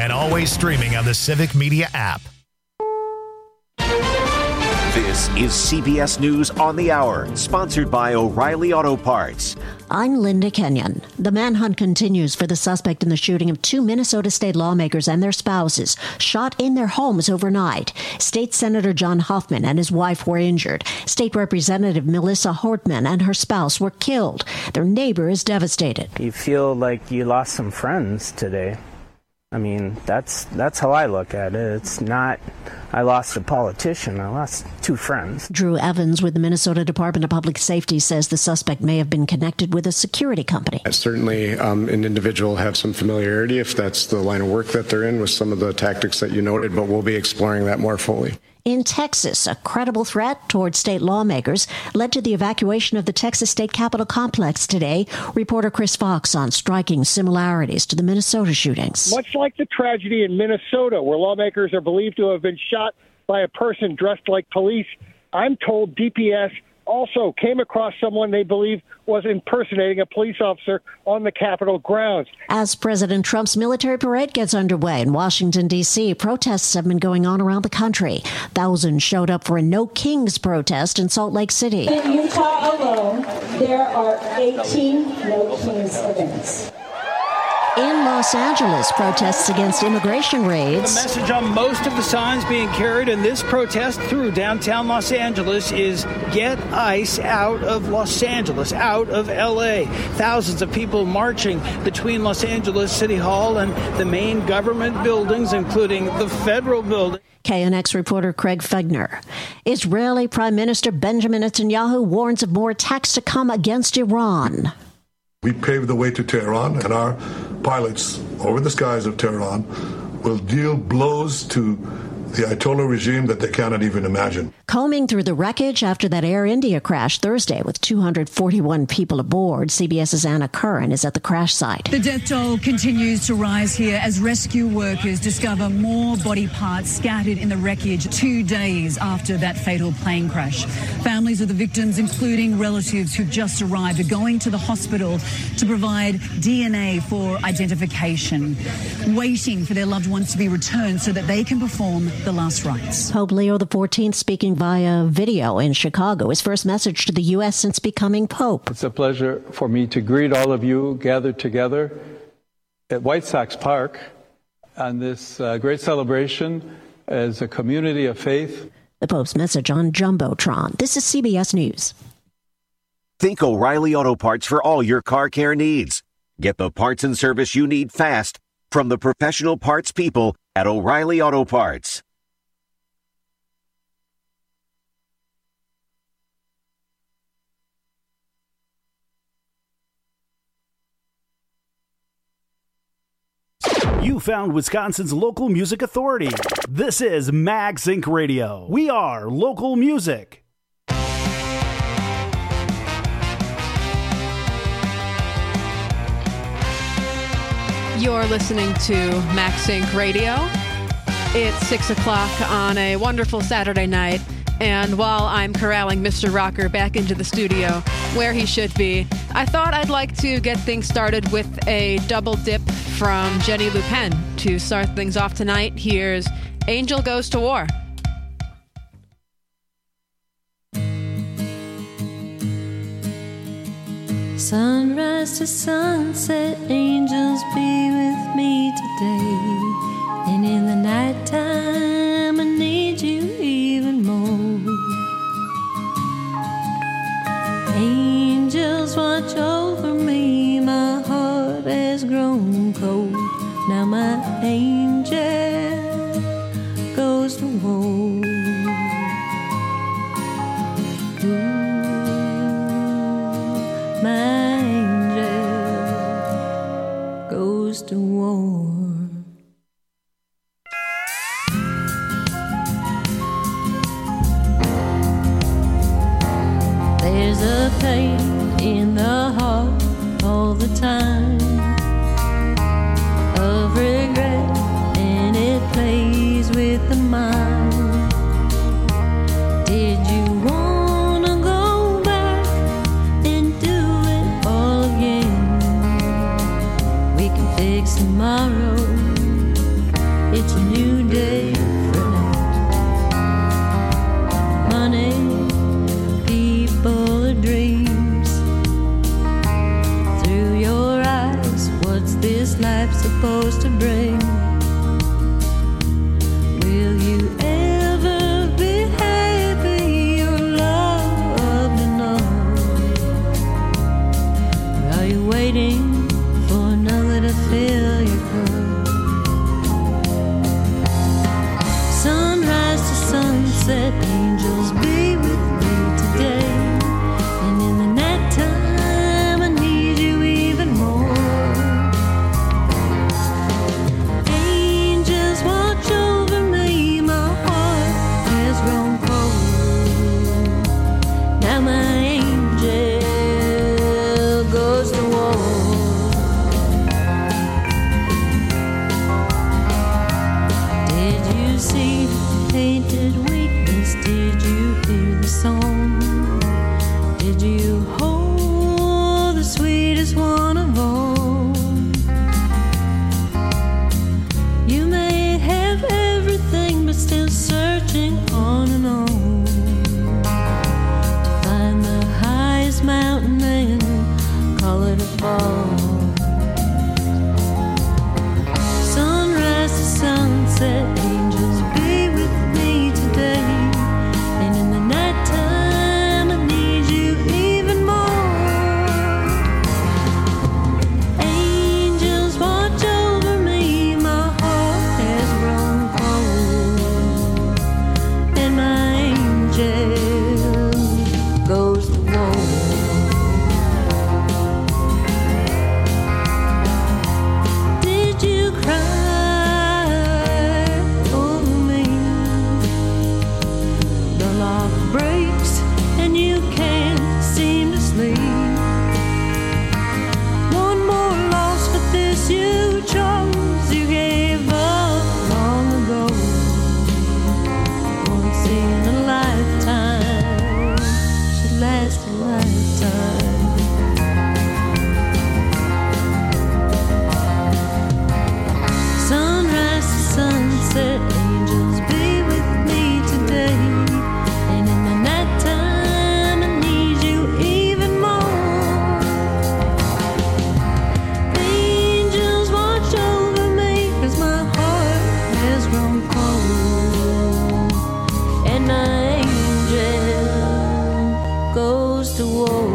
and always streaming on the Civic Media app. This is CBS News on the Hour, sponsored by O'Reilly Auto Parts. I'm Linda Kenyon. The manhunt continues for the suspect in the shooting of 2 Minnesota state lawmakers and their spouses shot in their homes overnight. State Senator John Hoffman and his wife were injured. State Representative Melissa Hortman and her spouse were killed. Their neighbor is devastated. You feel like you lost some friends today. I mean, that's how I look at it. It's not, I lost a politician, I lost 2 friends. Drew Evans with the Minnesota Department of Public Safety says the suspect may have been connected with a security company. Certainly, an individual have some familiarity if that's the line of work that they're in with some of the tactics that you noted, but we'll be exploring that more fully. In Texas, a credible threat toward state lawmakers led to the evacuation of the Texas State Capitol complex today. Reporter Chris Fox on striking similarities to the Minnesota shootings. Much like the tragedy in Minnesota, where lawmakers are believed to have been shot by a person dressed like police, I'm told DPS also came across someone they believe was impersonating a police officer on the Capitol grounds. As President Trump's military parade gets underway in Washington, D.C., protests have been going on around the country. Thousands showed up for a No Kings protest in Salt Lake City. In Utah alone, there are 18 No Kings events. In Los Angeles, protests against immigration raids. The message on most of the signs being carried in this protest through downtown Los Angeles is get ICE out of Los Angeles, out of L.A. Thousands of people marching between Los Angeles City Hall and the main government buildings, including the federal building. KNX reporter Craig Fegner. Israeli Prime Minister Benjamin Netanyahu warns of more attacks to come against Iran. We paved the way to Tehran, and our pilots over the skies of Tehran will deal blows to the Ayatollah regime that they cannot even imagine. Combing through the wreckage after that Air India crash Thursday with 241 people aboard, CBS's Anna Curran is at the crash site. The death toll continues to rise here as rescue workers discover more body parts scattered in the wreckage 2 days after that fatal plane crash. Families of the victims, including relatives who've just arrived, are going to the hospital to provide DNA for identification, waiting for their loved ones to be returned so that they can perform the last rites. Pope Leo XIV speaking via video in Chicago, his first message to the U.S. since becoming Pope. It's a pleasure for me to greet all of you gathered together at White Sox Park on this great celebration as a community of faith. The Pope's message on Jumbotron. This is CBS News. Think O'Reilly Auto Parts for all your car care needs. Get the parts and service you need fast from the professional parts people at O'Reilly Auto Parts. You found Wisconsin's local music authority. This is Mag Sync Radio. We are local music. You're listening to Mag Sync Radio. It's 6 o'clock on a wonderful Saturday night. And while I'm corralling Mr. Rocker back into the studio where he should be, I thought I'd like to get things started with a double dip from Jenny Lupin. To start things off tonight, here's Angel Goes to War. Sunrise to sunset, angels be with me today. And in the nighttime, I need you even more. Angels watch over me, my heart has grown cold. Now my angel goes to war. My angel goes to war. There's a pain in the heart all the time of regret, and it plays with the mind. Did you wanna go back and do it all again? We can fix tomorrow It's a new day for now. Money, people, or dreams. Through your eyes, what's this life supposed to bring? Will you ever be happy or loved enough? Or are you waiting for another to fill your cup? Sunrise to sunset, angels be with me today. And in the nighttime, I need you even more. Angels watch over me, my heart has grown cold. Now my angel goes to war. Did you see the painted weakness? Did you hear the song? Did you hold the sweetest one of all? You may have everything, but still searching on and on to find the highest mountain and call it a fall. Sunrise to sunset, angels be with me today. And in the nighttime, I need you even more. Angels watch over me, my heart has grown cold. And my angel goes to war. Did you cry over me? The lock breaks and you can't seem to sleep. One more loss, but this you chose. You gave up long ago. Once in a lifetime should last a lifetime. Sunrise to sunset, angels be with me today. And in the nighttime, I need you even more. Angels watch over me, 'cause my heart has grown cold. And my angel goes to war.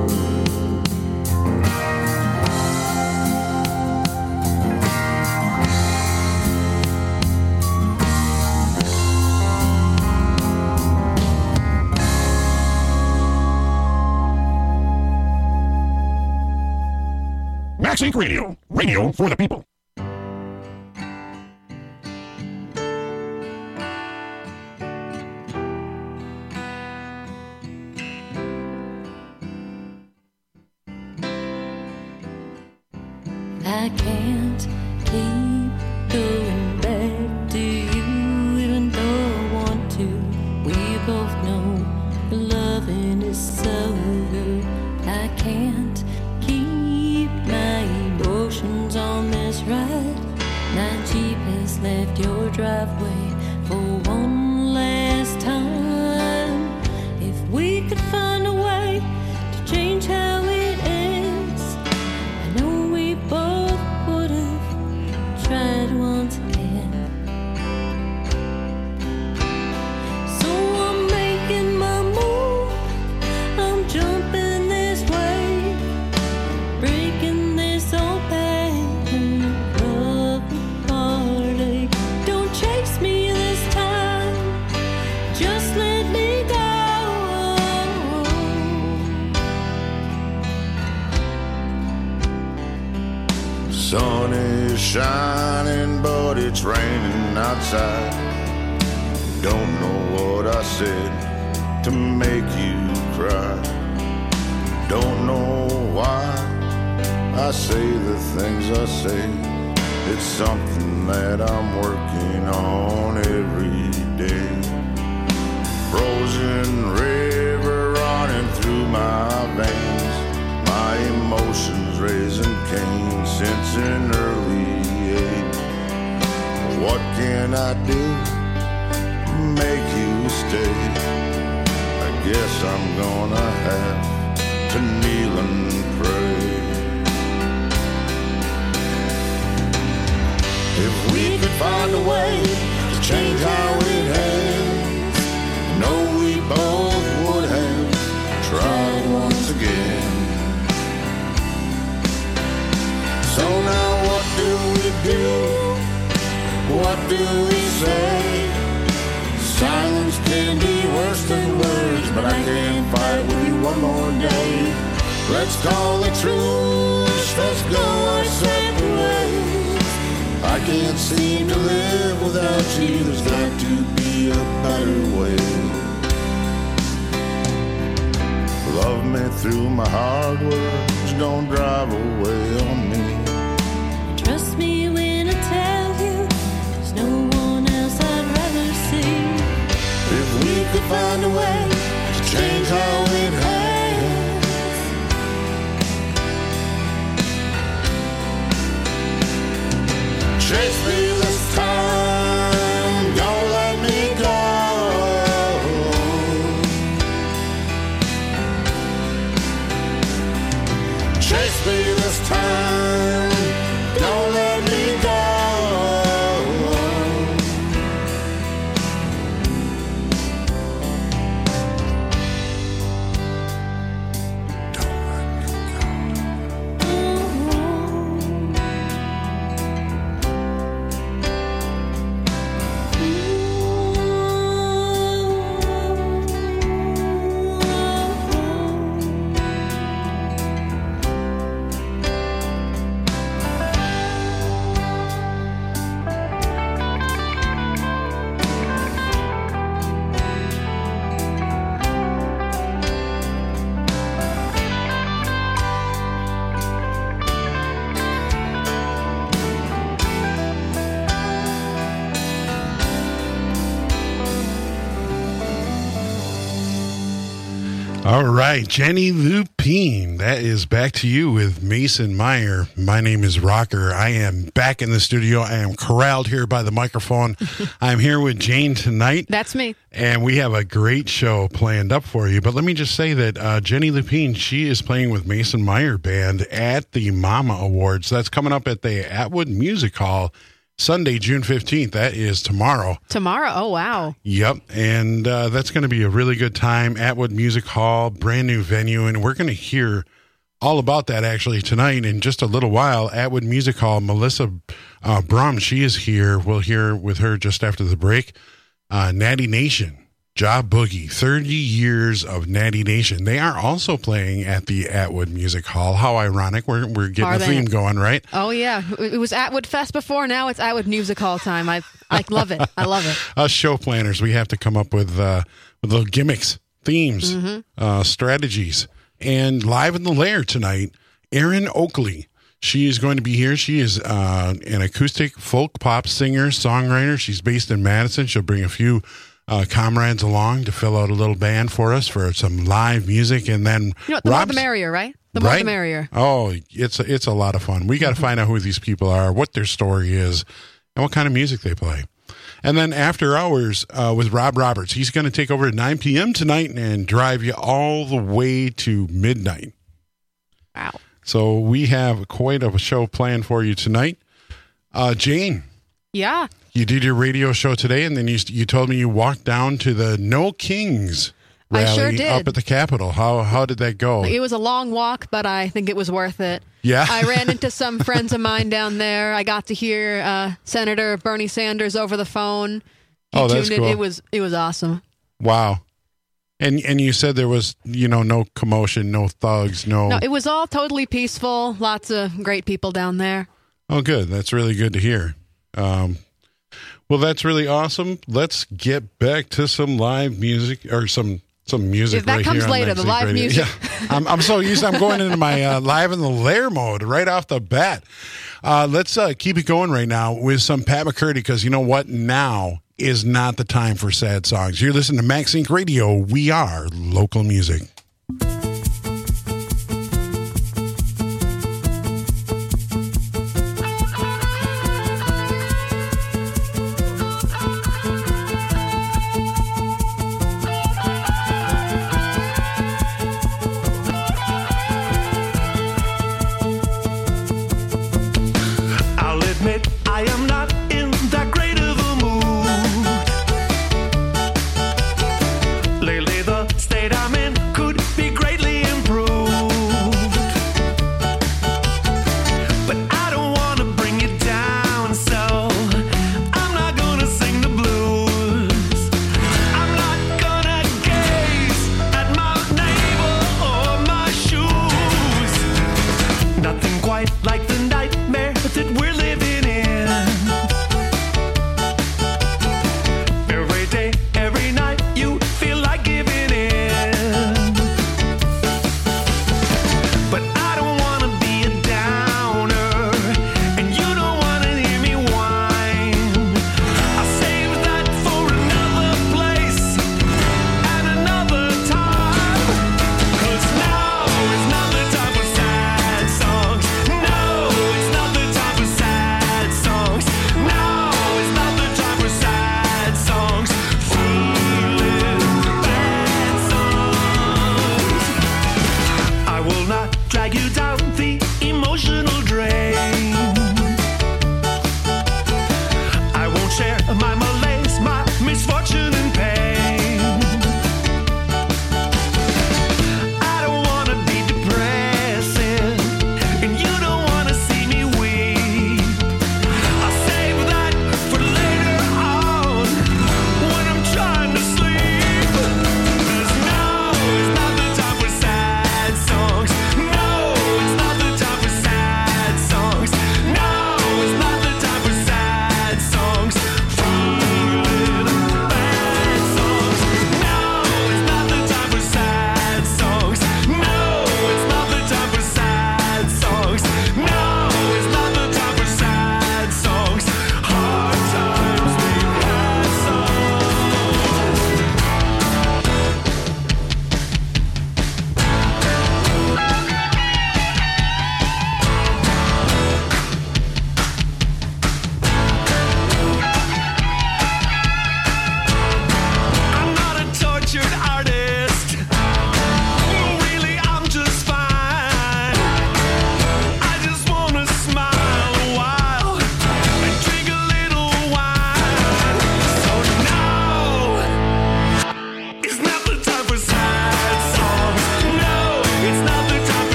Max Inc. Radio. Radio for the people. I can't keep going back to you, even though I want to. We both know the loving is so good. I can't keep my emotions on this ride. My Jeep has left your driveway for one last time. If we could find a way to change how it ends, I know we both would have tried once again. So I'm making my move, I'm jumping this way, breaking this old pattern of heartache. Don't chase me this time, just let me go. Sun is shining, but it's raining outside. Don't know what I said to make you cry. Don't know why I say the things I say. It's something that I'm working on every day. Frozen river running through my veins, my emotions raising Cain since an early age. What can I do to make you stay? I guess I'm gonna have to kneel and pray. If we could find a way to change how it has, I know we both would have tried once again. So now what do we do? What do we say? Silence can be worse than words, but I can't fight with you one more day. Let's call it truce, let's go our separate ways. I can't seem to live without you, there's got to be a better way. Love me through my hard words, don't drive away on me. Trust me when I tell you, there's no one else I'd rather see. If we could find a way to change how it has. Chase me this time, don't let me go. Chase me this time, don't let me go. All right, Jenny Lupine, that is Back to You with Mason Meyer. My name is Rocker. I am back in the studio. I am corralled here by the microphone. I'm here with Jane tonight. That's me. And we have a great show planned up for you. But let me just say that Jenny Lupine, she is playing with Mason Meyer Band at the Mama Awards. That's coming up at the Atwood Music Hall Sunday, June 15th. That is tomorrow. Tomorrow? Oh, wow. Yep. And that's going to be a really good time. Atwood Music Hall, brand new venue. And we're going to hear all about that actually tonight in just a little while. Atwood Music Hall, Melissa Brum, she is here. We'll hear with her just after the break. Natty Nation, Job Boogie, 30 years of Natty Nation. They are also playing at the Atwood Music Hall. How ironic. We're getting a theme going, right? Oh, yeah. It was Atwood Fest before. Now it's Atwood Music Hall time. I love it. I love it. Us show planners, we have to come up with little gimmicks, themes, strategies. And live in the lair tonight, Erin Oakley. She is going to be here. She is an acoustic folk pop singer, songwriter. She's based in Madison. She'll bring a few comrades along to fill out a little band for us for some live music. And then the more the merrier, right? The more the merrier. Oh, it's a lot of fun. We got to find out who these people are, what their story is, and what kind of music they play. And then after hours with Rob Roberts, he's going to take over at 9 p.m. tonight and drive you all the way to midnight. Wow. So we have quite a show planned for you tonight. Jane. Yeah. You did your radio show today, and then you told me you walked down to the No Kings rally I sure did. up at the Capitol. How did that go? It was a long walk, but I think it was worth it. Yeah. I ran into some friends of mine down there. I got to hear Senator Bernie Sanders over the phone. That's cool. It was awesome. Wow. And you said there was, no commotion, no thugs, No, it was all totally peaceful. Lots of great people down there. Oh, good. That's really good to hear. Well, that's really awesome. Let's get back to some live music or some music. That right comes here later. The live radio. music. Yeah. I'm so used. I'm going into my live in the lair mode right off the bat. Let's keep it going right now with some Pat McCurdy, because you know what? Now is not the time for sad songs. You're listening to Max Inc. Radio. We are local music.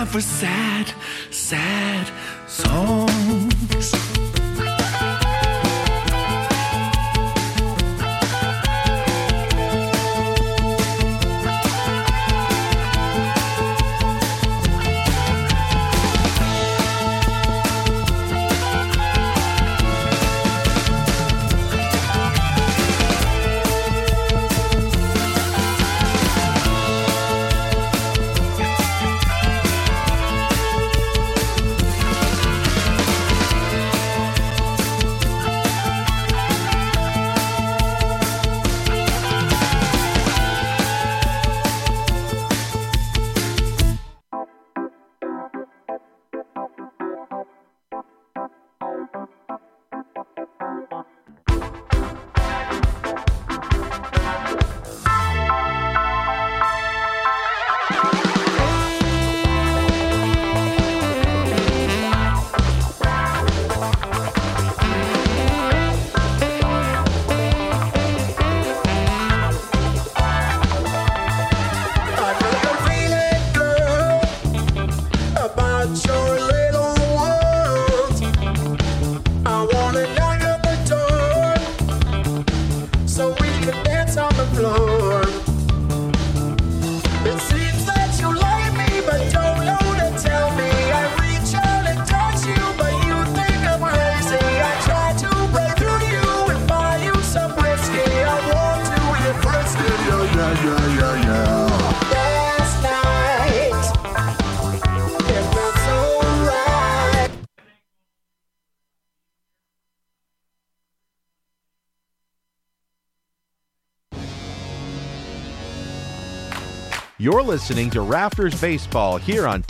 time for sad, sad songs. You're listening to Rafters Baseball here on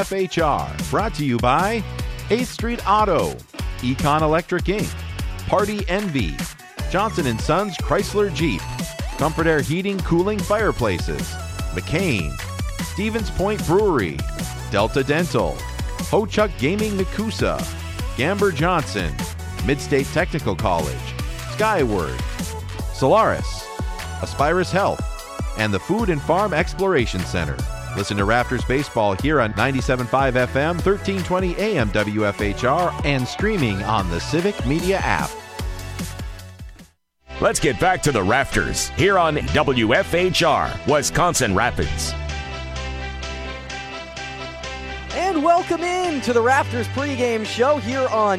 WFHR, brought to you by 8th Street Auto, Econ Electric Inc., Party Envy, Johnson & Sons Chrysler Jeep, Comfort Air Heating, Cooling, Fireplaces, McCain, Stevens Point Brewery, Delta Dental, Ho-Chuck Gaming Nakusa, Gamber Johnson, Midstate Technical College, Skyward, Solaris, Aspirus Health, and the Food and Farm Exploration Center. Listen to Rafters Baseball here on 97.5 FM, 1320 AM WFHR, and streaming on the Civic Media app. Let's get back to the Rafters here on WFHR, Wisconsin Rapids. And welcome in to the Rafters pregame show here on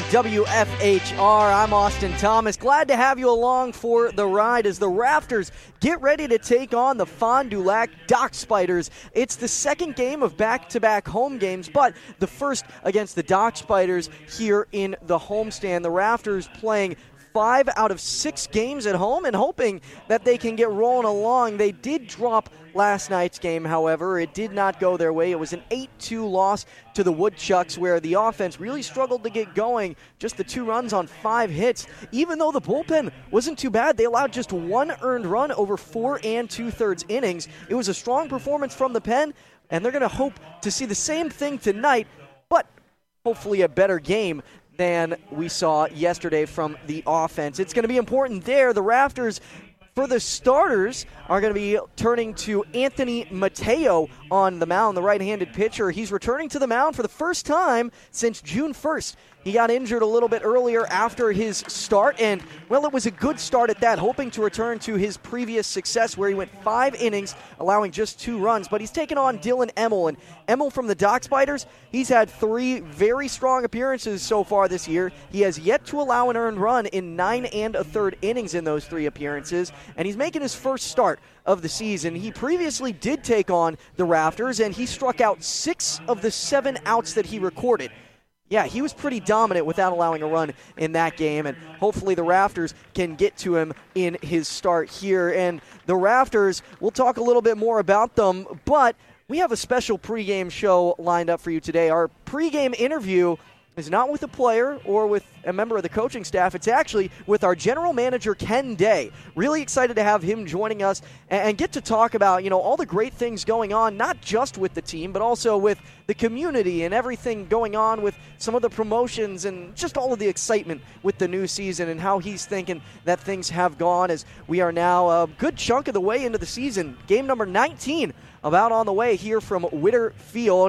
WFHR. I'm Austin Thomas. Glad to have you along for the ride as the Rafters get ready to take on the Fond du Lac Dock Spiders. It's the second game of back-to-back home games, but the first against the Dock Spiders here in the homestand. The Rafters playing 5 out of 6 games at home and hoping that they can get rolling along. They did drop last night's game, however. It did not go their way. It was an 8-2 loss to the Woodchucks, where the offense really struggled to get going. Just the 2 runs on 5 hits. Even though the bullpen wasn't too bad, they allowed just 1 earned run over 4 2/3 innings. It was a strong performance from the pen, and they're going to hope to see the same thing tonight, but hopefully a better game than we saw yesterday from the offense. It's going to be important there. The Rafters, for the starters, are going to be turning to Anthony Mateo on the mound, the right-handed pitcher. He's returning to the mound for the first time since June 1st. He got injured a little bit earlier after his start, and, well, it was a good start at that, hoping to return to his previous success where he went 5 innings, allowing just 2 runs. But he's taken on Dylan Emmel, and Emmel from the Dock Spiders, he's had 3 very strong appearances so far this year. He has yet to allow an earned run in 9 1/3 innings in those 3 appearances, and he's making his first start of the season. He previously did take on the Rafters, and he struck out 6 of the 7 outs that he recorded. Yeah, he was pretty dominant without allowing a run in that game, and hopefully the Rafters can get to him in his start here. And the Rafters, we'll talk a little bit more about them, but we have a special pregame show lined up for you today. Our pregame interview is not with a player or with a member of the coaching staff. It's actually with our general manager, Ken Day. Really excited to have him joining us and get to talk about, all the great things going on, not just with the team, but also with the community and everything going on with some of the promotions and just all of the excitement with the new season and how he's thinking that things have gone as we are now a good chunk of the way into the season. Game number 19 about on the way here from Witter Field, and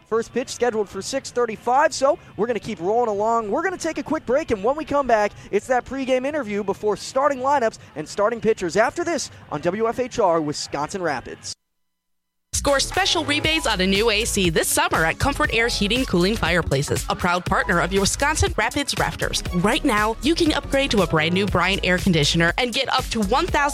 First pitch scheduled for 6:35, so we're going to keep rolling along. We're going to take a quick break, and when we come back, it's that pregame interview before starting lineups and starting pitchers after this on WFHR Wisconsin Rapids. Score special rebates on a new AC this summer at Comfort Air Heating Cooling Fireplaces, a proud partner of your Wisconsin Rapids Rafters. Right now, you can upgrade to a brand new Bryant air conditioner and get up to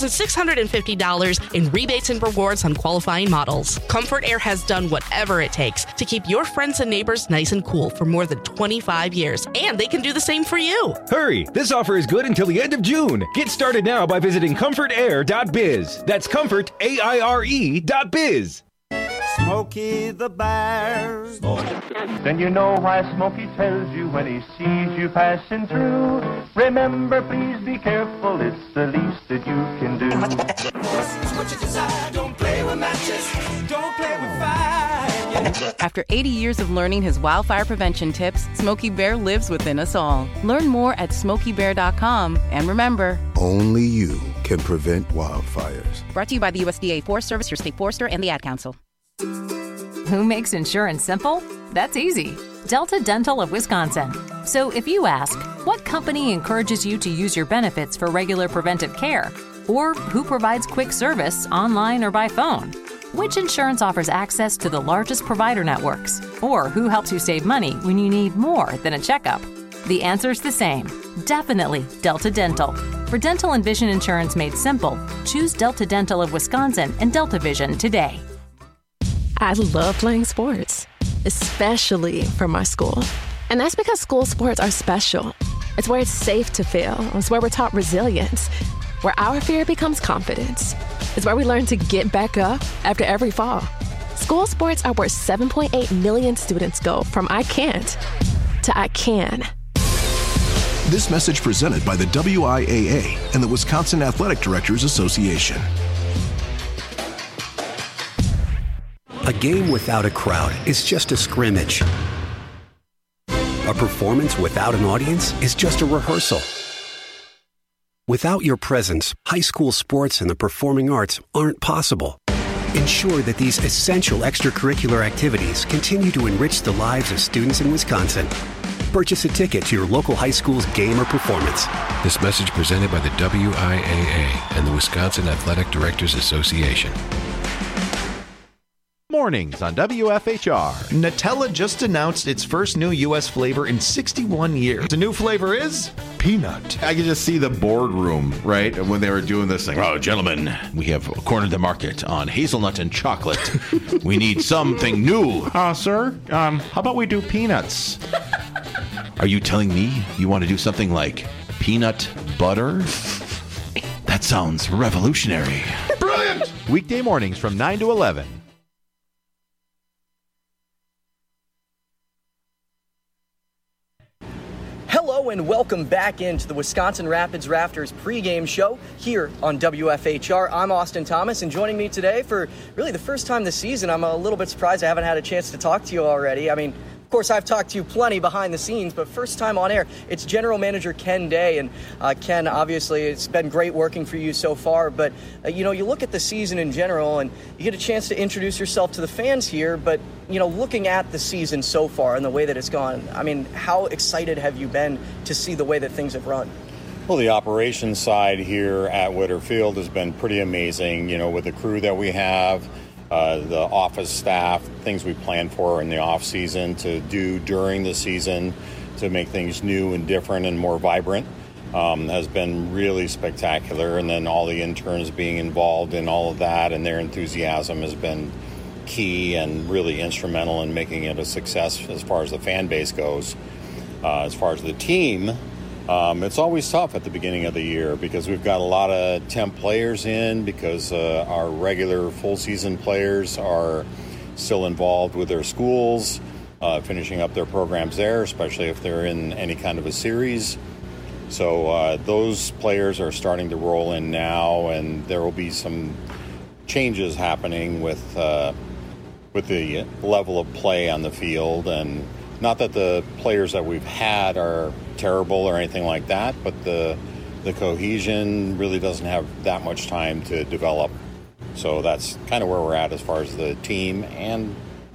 $1,650 in rebates and rewards on qualifying models. Comfort Air has done whatever it takes to keep your friends and neighbors nice and cool for more than 25 years, and they can do the same for you. Hurry! This offer is good until the end of June. Get started now by visiting comfortair.biz. That's comfortaire.biz. Smokey the Bear. Then you know why Smokey tells you when he sees you passing through. Remember, please be careful, it's the least that you can do. What you desire, don't play with matches, don't play with fire. After 80 years of learning his wildfire prevention tips, Smokey Bear lives within us all. Learn more at SmokeyBear.com. And remember, only you can prevent wildfires. Brought to you by the USDA Forest Service, your state forester, and the Ad Council. Who makes insurance simple? That's easy. Delta Dental of Wisconsin. So if you ask, what company encourages you to use your benefits for regular preventive care? Or who provides quick service online or by phone? Which insurance offers access to the largest provider networks? Or who helps you save money when you need more than a checkup? The answer's the same. Definitely Delta Dental. For dental and vision insurance made simple, choose Delta Dental of Wisconsin and Delta Vision today. I love playing sports, especially for my school. And that's because school sports are special. It's where it's safe to fail. It's where we're taught resilience, where our fear becomes confidence. It's where we learn to get back up after every fall. School sports are where 7.8 million students go from I can't to I can. This message presented by the WIAA and the Wisconsin Athletic Directors Association. A game without a crowd is just a scrimmage. A performance without an audience is just a rehearsal. Without your presence, high school sports and the performing arts aren't possible. Ensure that these essential extracurricular activities continue to enrich the lives of students in Wisconsin. Purchase a ticket to your local high school's game or performance. This message presented by the WIAA and the Wisconsin Athletic Directors Association. Mornings on WFHR. Nutella just announced its first new U.S. flavor in 61 years. The new flavor is peanut. I could just see the boardroom, right, when they were doing this thing. Oh, gentlemen, we have cornered the market on hazelnut and chocolate. We need something new. Sir, how about we do peanuts? Are you telling me you want to do something like peanut butter? That sounds revolutionary. Brilliant! Weekday mornings from 9 to 11. Hello and welcome back into the Wisconsin Rapids Rafters pregame show here on WFHR. I'm Austin Thomas, and joining me today for really the first time this season, I'm a little bit surprised I haven't had a chance to talk to you already. I mean, of course, I've talked to you plenty behind the scenes, but first time on air, it's General Manager Ken Day. And Ken, obviously, it's been great working for you so far, but you look at the season in general and you get a chance to introduce yourself to the fans here, but looking at the season so far and the way that it's gone, I mean, how excited have you been to see the way that things have run? Well, the operations side here at Witter Field has been pretty amazing, with the crew that we have, the office staff, things we plan for in the off season to do during the season to make things new and different and more vibrant has been really spectacular. And then all the interns being involved in all of that and their enthusiasm has been key and really instrumental in making it a success as far as the fan base goes. As far as the team, it's always tough at the beginning of the year because we've got a lot of temp players in because our regular full season players are still involved with their schools, finishing up their programs there, especially if they're in any kind of a series. So those players are starting to roll in now, and there will be some changes happening with the level of play on the field. And not that the players that we've had are terrible or anything like that, but the cohesion really doesn't have that much time to develop. So that's kind of where we're at as far as the team and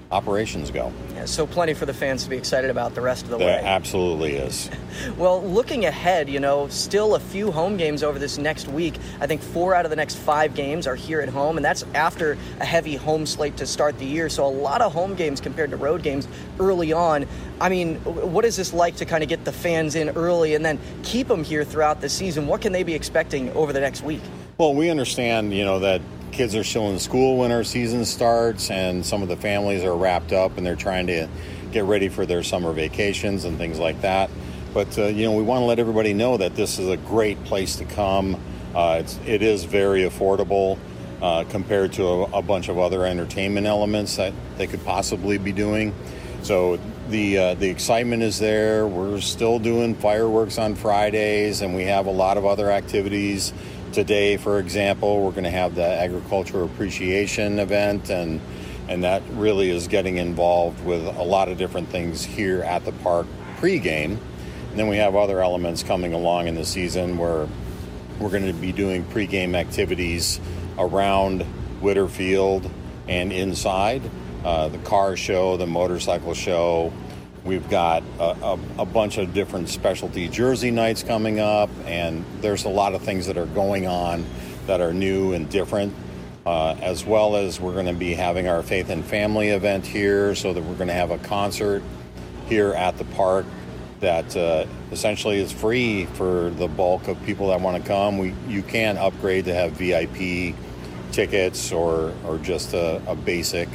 operations go. Yeah, so plenty for the fans to be excited about the rest of the way. There absolutely is. Well, looking ahead, still a few home games over this next week. I think 4 out of the next 5 games are here at home, and that's after a heavy home slate to start the year. So a lot of home games compared to road games early on. I mean, what is this like to kind of get the fans in early and then keep them here throughout the season? What can they be expecting over the next week? Well, we understand, that kids are still in school when our season starts, and some of the families are wrapped up and they're trying to get ready for their summer vacations and things like that. But, we want to let everybody know that this is a great place to come. It is very affordable compared to a bunch of other entertainment elements that they could possibly be doing. So the excitement is there. We're still doing fireworks on Fridays, and we have a lot of other activities. Today, for example, we're going to have the Agriculture Appreciation event, and that really is getting involved with a lot of different things here at the park pregame. And then we have other elements coming along in the season where we're going to be doing pregame activities around Witter Field and inside. The car show, the motorcycle show. We've got a bunch of different specialty jersey nights coming up, and there's a lot of things that are going on that are new and different, as well as we're going to be having our Faith and Family event here, so that we're going to have a concert here at the park that essentially is free for the bulk of people that want to come. You can upgrade to have VIP tickets or just a basic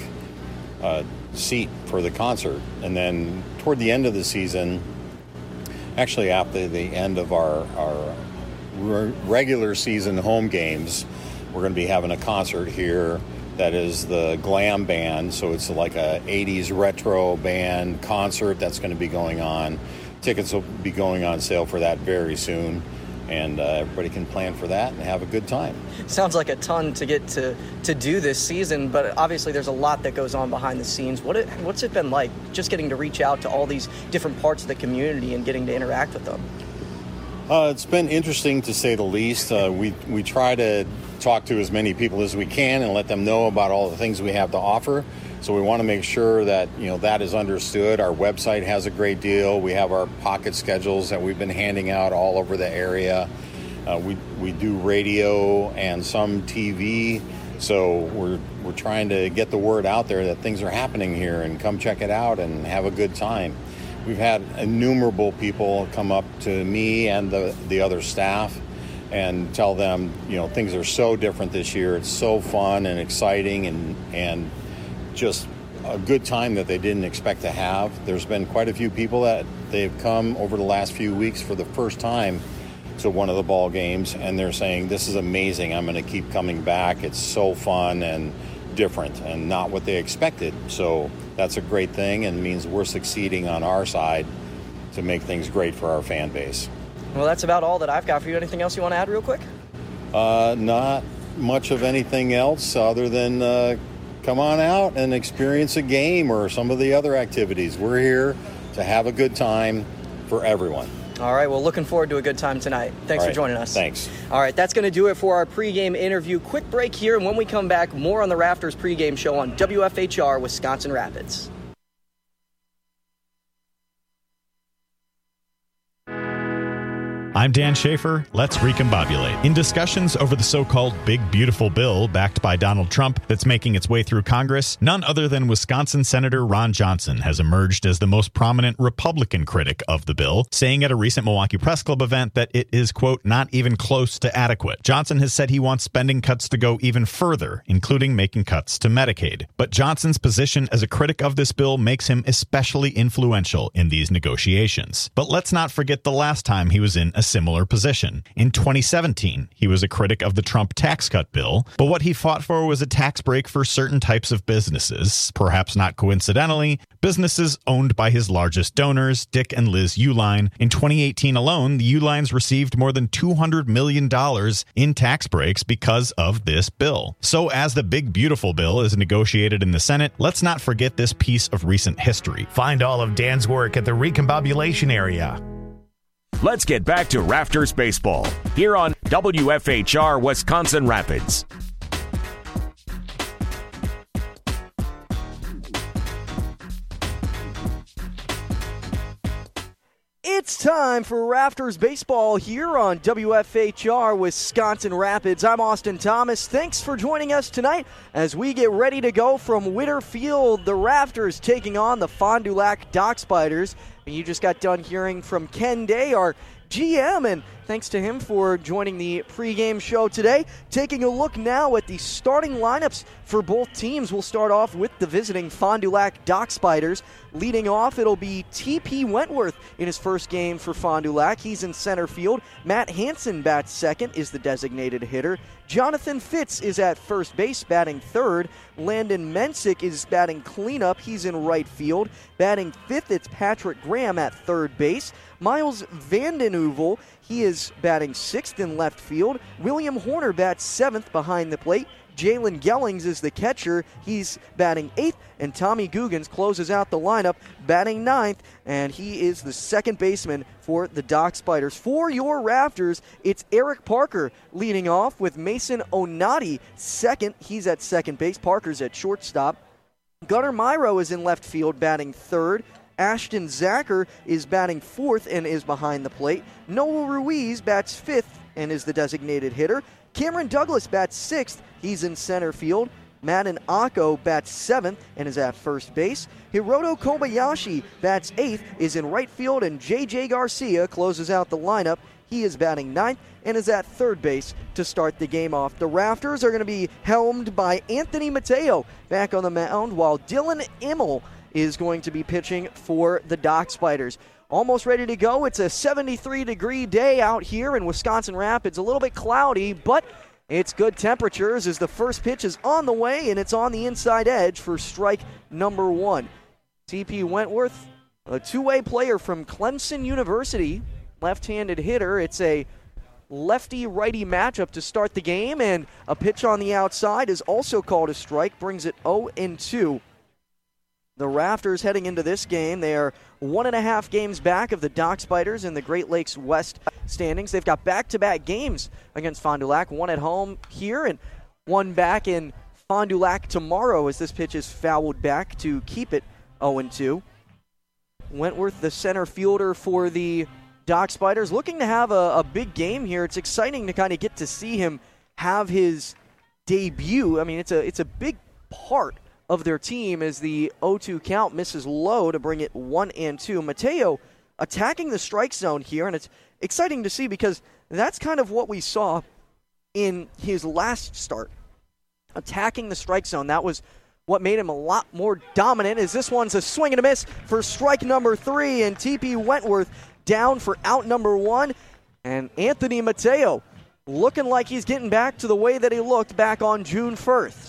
seat for the concert. And then toward the end of the season, actually after the end of our regular season home games, we're going to be having a concert here that is the Glam Band. So it's like a 80s retro band concert that's going to be going on. Tickets will be going on sale for that very soon. And everybody can plan for that and have a good time. Sounds like a ton to get to do this season, but obviously there's a lot that goes on behind the scenes. What's it been like just getting to reach out to all these different parts of the community and getting to interact with them? It's been interesting, to say the least. We try to talk to as many people as we can and let them know about all the things we have to offer. So we want to make sure that that is understood. Our website has a great deal. We have our pocket schedules that we've been handing out all over the area. We do radio and some TV. So we're trying to get the word out there that things are happening here, and come check it out and have a good time. We've had innumerable people come up to me and the other staff and tell them, things are so different this year. It's so fun and exciting and just a good time that they didn't expect to have. There's been quite a few people that they've come over the last few weeks for the first time to one of the ball games, and they're saying, this is amazing. I'm going to keep coming back. It's so fun and different and not what they expected. So that's a great thing, and means we're succeeding on our side to make things great for our fan base. Well, that's about all that I've got for you. Anything else you want to add real quick? Not much of anything else other than come on out and experience a game or some of the other activities. We're here to have a good time for everyone. All right, well, looking forward to a good time tonight. Thanks for joining us. Thanks. All right, that's going to do it for our pregame interview. Quick break here, and when we come back, more on the Rafters pregame show on WFHR Wisconsin Rapids. I'm Dan Schaefer. Let's recombobulate. In discussions over the so-called Big Beautiful Bill backed by Donald Trump that's making its way through Congress, none other than Wisconsin Senator Ron Johnson has emerged as the most prominent Republican critic of the bill, saying at a recent Milwaukee Press Club event that it is, quote, not even close to adequate. Johnson has said he wants spending cuts to go even further, including making cuts to Medicaid. But Johnson's position as a critic of this bill makes him especially influential in these negotiations. But let's not forget the last time he was in a similar position. In 2017, he was a critic of the Trump tax cut bill, but what he fought for was a tax break for certain types of businesses, perhaps not coincidentally, businesses owned by his largest donors, Dick and Liz Uihlein. In 2018 alone, the Uihleins received more than $200 million in tax breaks because of this bill. So as the Big Beautiful Bill is negotiated in the Senate, let's not forget this piece of recent history. Find all of Dan's work at the Recombobulation area. Let's get back to Rafters Baseball here on WFHR Wisconsin Rapids. It's time for Rafters Baseball here on WFHR Wisconsin Rapids. I'm Austin Thomas. Thanks for joining us tonight as we get ready to go from Witter Field. The Rafters taking on the Fond du Lac Dock Spiders. And you just got done hearing from Ken Day, our GM, and thanks to him for joining the pregame show today. Taking a look now at the starting lineups for both teams. We'll start off with the visiting Fond du Lac Dock Spiders. Leading off, it'll be T.P. Wentworth in his first game for Fond du Lac. He's in center field. Matt Hansen bats second, is the designated hitter. Jonathan Fitz is at first base, batting third. Landon Mensick is batting cleanup. He's in right field. Batting fifth, it's Patrick Graham at third base. Miles Vandenheuvel, he is batting sixth in left field. William Horner bats seventh behind the plate. Jalen Gellings is the catcher. He's batting eighth. And Tommy Guggens closes out the lineup, batting ninth. And he is the second baseman for the Dock Spiders. For your Rafters, it's Eric Parker leading off with Mason Onati second. He's at second base. Parker's at shortstop. Gunnar Myro is in left field, batting third. Ashton Zacher is batting fourth and is behind the plate. Noah Ruiz bats fifth and is the designated hitter. Cameron Douglas bats sixth. He's in center field. Madden Akko bats seventh and is at first base. Hiroto Kobayashi bats eighth, is in right field, and J.J. Garcia closes out the lineup. He is batting ninth and is at third base to start the game off. The Rafters are going to be helmed by Anthony Mateo back on the mound, while Dylan Immel is going to be pitching for the Dock Spiders. Almost ready to go. It's a 73-degree day out here in Wisconsin Rapids. A little bit cloudy, but it's good temperatures as the first pitch is on the way, and it's on the inside edge for strike number one. T.P. Wentworth, a two-way player from Clemson University, left-handed hitter. It's a lefty-righty matchup to start the game, and a pitch on the outside is also called a strike, brings it 0-2. The Rafters heading into this game, they are 1.5 games back of the Dock Spiders in the Great Lakes West standings. They've got back-to-back games against Fond du Lac, one at home here and one back in Fond du Lac tomorrow as this pitch is fouled back to keep it 0-2. Wentworth, the center fielder for the Dock Spiders, looking to have a big game here. It's exciting to kind of get to see him have his debut. I mean, it's a big part of their team as the 0-2 count misses low to bring it 1-2. Mateo attacking the strike zone here, and it's exciting to see because that's kind of what we saw in his last start. Attacking the strike zone, that was what made him a lot more dominant, as this one's a swing and a miss for strike number 3, and T.P. Wentworth down for out number 1, and Anthony Mateo looking like he's getting back to the way that he looked back on June 1st.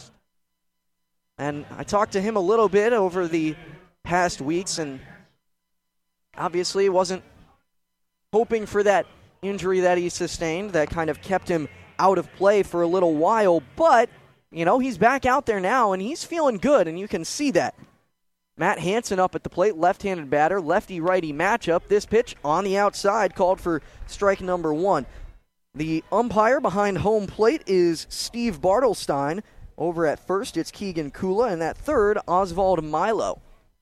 And I talked to him a little bit over the past weeks, and obviously wasn't hoping for that injury that he sustained that kind of kept him out of play for a little while. But, you know, he's back out there now, and he's feeling good, and you can see that. Matt Hansen up at the plate, left-handed batter, lefty-righty matchup. This pitch on the outside called for strike number 1. The umpire behind home plate is Steve Bartelstein. Over at first, it's Keegan Kula, and at third, Oswald Milo.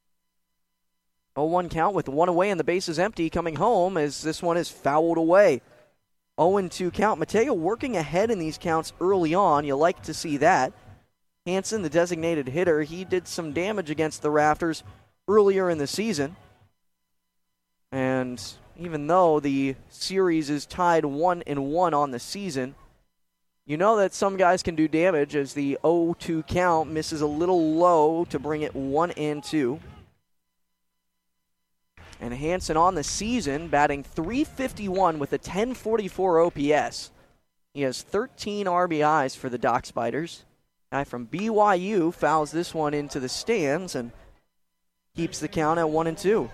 0-1 count with one away and the bases empty coming home as this one is fouled away. 0-2 count. Mateo working ahead in these counts early on. You like to see that. Hansen, the designated hitter, he did some damage against the Rafters earlier in the season. And even though the series is tied 1-1 on the season, you know that some guys can do damage as the 0-2 count misses a little low to bring it 1-2. And Hansen on the season batting .351 with a 1044 OPS. He has 13 RBIs for the Dock Spiders. Guy from BYU fouls this one into the stands and keeps the count at 1-2.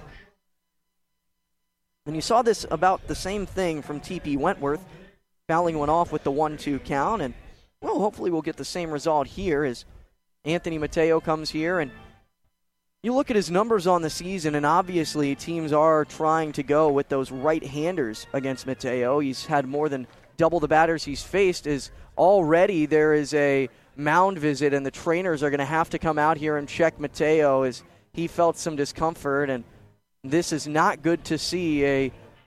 And you saw this about the same thing from T.P. Wentworth. Fouling one off with the 1-2 count, and well, hopefully we'll get the same result here as Anthony Mateo comes here. And you look at his numbers on the season, and obviously teams are trying to go with those right-handers against Mateo. He's had more than double the batters he's faced. As already there is a mound visit, and the trainers are going to have to come out here and check Mateo as he felt some discomfort, and this is not good to see. A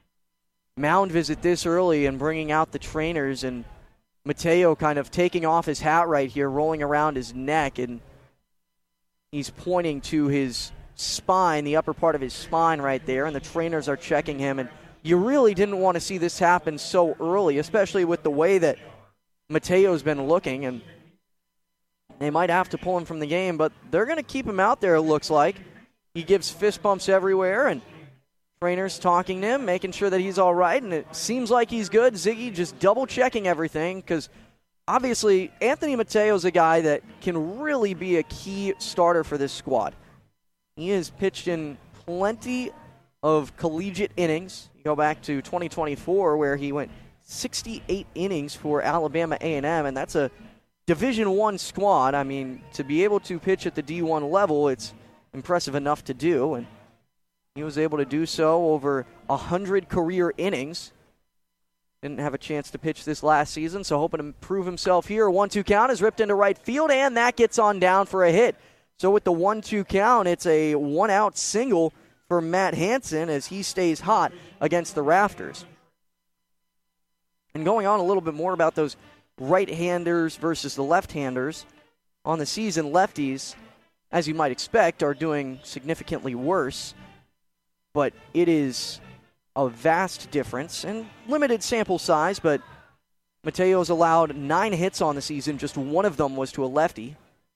mound visit this early and bringing out the trainers, and Mateo kind of taking off his hat right here, rolling around his neck, and he's pointing to his spine, the upper part of his spine right there, and the trainers are checking him. And you really didn't want to see this happen so early, especially with the way that Mateo's been looking, and they might have to pull him from the game, but they're going to keep him out there, it looks like. He gives fist bumps everywhere, and trainers talking to him, making sure that he's all right, and it seems like he's good. Ziggy just double-checking everything, because obviously Anthony Mateo's a guy that can really be a key starter for this squad. He has pitched in plenty of collegiate innings. You go back to 2024 where he went 68 innings for Alabama A&M, and that's a Division I squad. I mean, to be able to pitch at the D1 level, it's impressive enough to do, and he was able to do so over 100 career innings. Didn't have a chance to pitch this last season, so hoping to prove himself here. 1-2 count is ripped into right field, and that gets on down for a hit. So with the 1-2 count, it's a one-out single for Matt Hansen as he stays hot against the Rafters. And going on a little bit more about those right-handers versus the left-handers. On the season, lefties, as you might expect, are doing significantly worse. But it is a vast difference and limited sample size, but Mateo's allowed 9 hits on the season. Just one of them was to a lefty.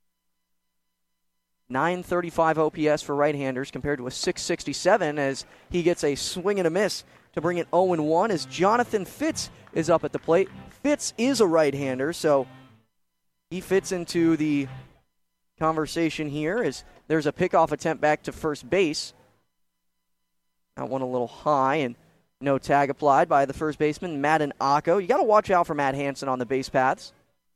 935 OPS for right-handers compared to a 667 as he gets a swing and a miss to bring it 0-1 as Jonathan Fitz is up at the plate. Fitz is a right-hander, so he fits into the conversation here as there's a pickoff attempt back to first base. That one a little high, and no tag applied by the first baseman, Madden Akko. You got to watch out for Matt Hansen on the base paths.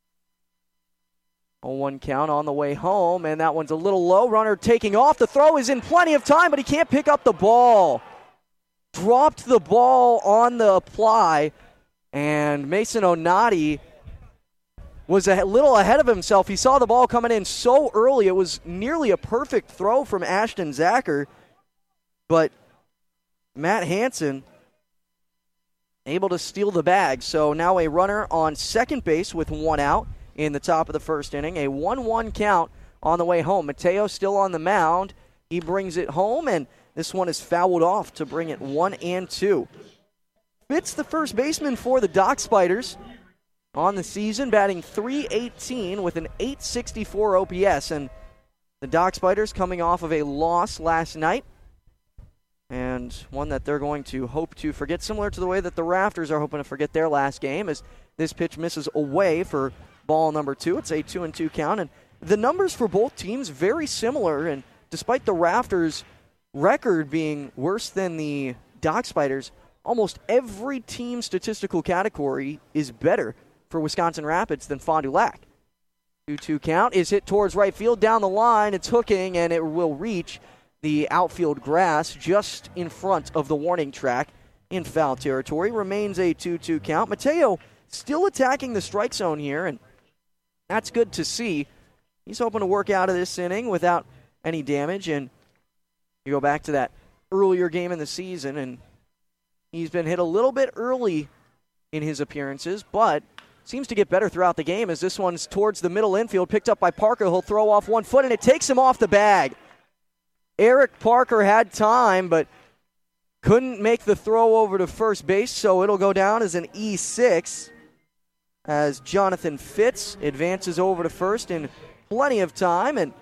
0-1 count on the way home, and that one's a little low. Runner taking off. The throw is in plenty of time, but he can't pick up the ball. Dropped the ball on the apply, and Mason Onati was a little ahead of himself. He saw the ball coming in so early. It was nearly a perfect throw from Ashton Zacher, but Matt Hansen able to steal the bag. So now a runner on second base with one out in the top of the first inning. A 1-1 count on the way home. Mateo still on the mound. He brings it home, and this one is fouled off to bring it 1-2. Fitz, the first baseman for the Dock Spiders on the season, batting .318 with an .864 OPS. And the Dock Spiders coming off of a loss last night, and one that they're going to hope to forget, similar to the way that the Rafters are hoping to forget their last game, as this pitch misses away for ball number 2. It's a 2-2 count, and the numbers for both teams very similar, and despite the Rafters' record being worse than the Dock Spiders, almost every team statistical category is better for Wisconsin Rapids than Fond du Lac. 2-2 count is hit towards right field down the line. It's hooking, and it will reach the outfield grass just in front of the warning track in foul territory. Remains a 2-2 count. Mateo still attacking the strike zone here, and that's good to see. He's hoping to work out of this inning without any damage, and you go back to that earlier game in the season, and he's been hit a little bit early in his appearances, but seems to get better throughout the game as this one's towards the middle infield, picked up by Parker. He'll throw off 1 foot, and it takes him off the bag. Eric Parker had time, but couldn't make the throw over to first base, so it'll go down as an E6 as Jonathan Fitz advances over to first in plenty of time. And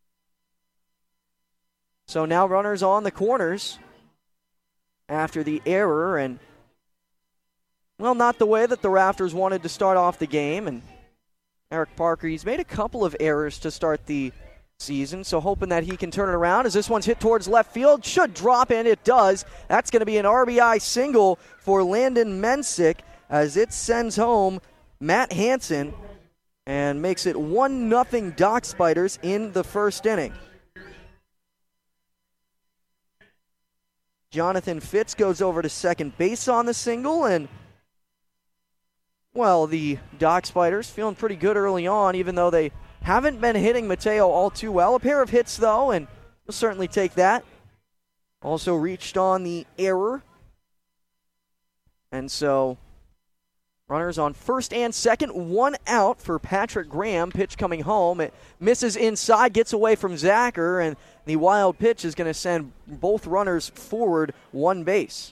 so now runners on the corners after the error, and, well, not the way that the Rafters wanted to start off the game. And Eric Parker, he's made a couple of errors to start the season, so hoping that he can turn it around as this one's hit towards left field. Should drop in. It does. That's going to be an RBI single for Landon Mensick as it sends home Matt Hansen and makes it 1-0 Dock Spiders in the first inning. Jonathan Fitz goes over to second base on the single, and, well, the Dock Spiders feeling pretty good early on, even though they haven't been hitting Mateo all too well. A pair of hits, though, and you'll certainly take that. Also reached on the error And so runners on first and second, 1 out for Patrick Graham. Pitch coming home. It misses inside, gets away from Zacher, and the wild pitch is going to send both runners forward 1 base.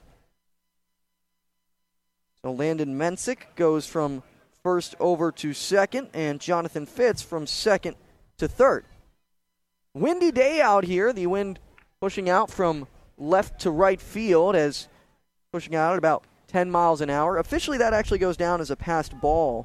So Landon Mensick goes from first over to second, and Jonathan Fitz from second to third. Windy day out here. The wind pushing out from left to right field, as pushing out at about 10 miles an hour. Officially, that actually goes down as a passed ball.